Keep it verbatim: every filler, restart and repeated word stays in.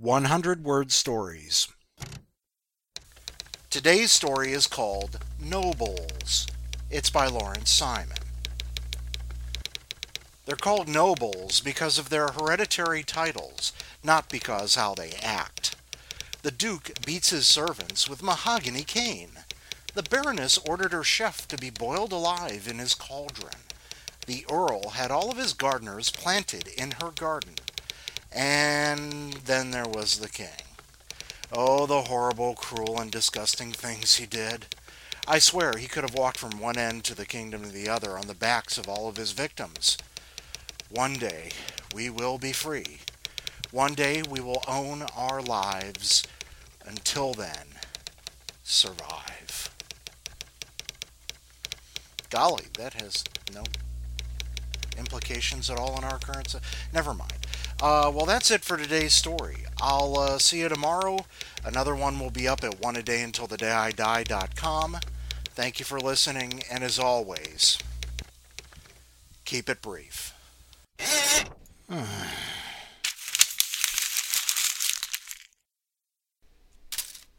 one hundred word stories. Today's story is called Nobles. It's by Lawrence Simon. They're called nobles because of their hereditary titles, not because how they act. The Duke beats his servants with mahogany cane. The Baroness ordered her chef to be boiled alive in his cauldron. The Earl had all of his gardeners planted in her garden. And then there was the king. Oh, the horrible, cruel, and disgusting things he did. I swear he could have walked from one end to the kingdom to the other on the backs of all of his victims. One day we will be free. One day we will own our lives. Until then, survive. Golly, that has no implications at all in our current... Se- Never mind. Uh, well, that's it for today's story. I'll uh, see you tomorrow. Another one will be up at one a day until the day I die dot com. Thank you for listening, and as always, keep it brief.